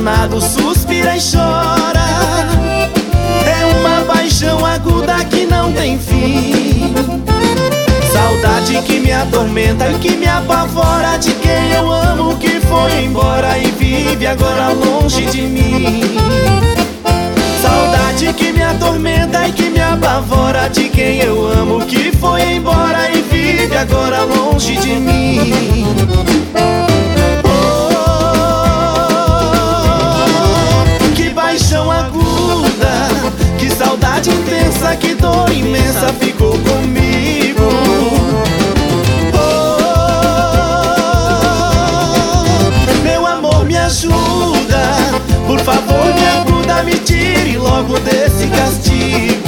apaixonado suspira e chora. É uma paixão aguda que não tem fim. Saudade que me atormenta e que me apavora de quem eu amo, que foi embora e vive agora longe de mim. Saudade que me atormenta e que me apavora de quem eu amo, que foi embora e vive agora longe de mim. Oh, que paixão aguda, que saudade intensa, que dor imensa ficou comigo. Oh, meu amor, me ajuda, por favor, me ajuda, me tire logo desse castigo.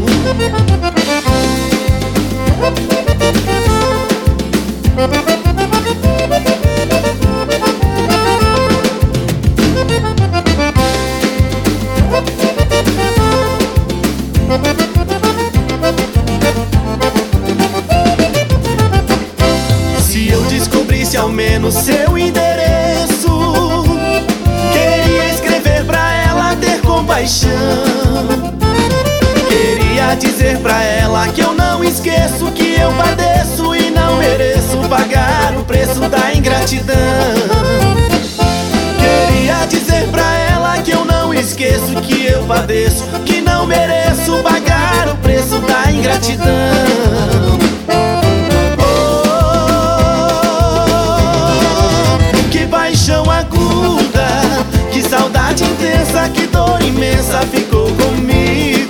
Se eu descobrisse ao menos seu endereço, queria escrever pra ela ter compaixão. Queria dizer pra ela que eu não esqueço, que eu padeço e não mereço pagar o preço da ingratidão. Queria dizer pra ela que eu não esqueço, que eu padeço, que não mereço pagar o preço da ingratidão. Oh, que paixão aguda, que saudade intensa, que dor imensa ficou comigo.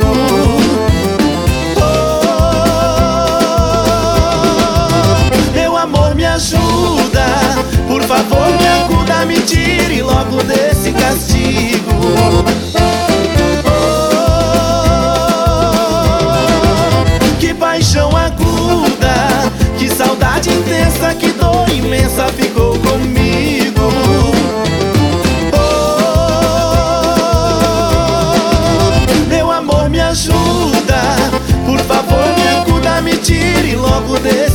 Oh, meu amor, me ajuda, por favor, me acuda, me tire logo desse castigo. Oh, que paixão aguda, que saudade intensa, que dor imensa ficou comigo. Oh, meu amor, me ajuda, por favor, me acuda, me tire logo desse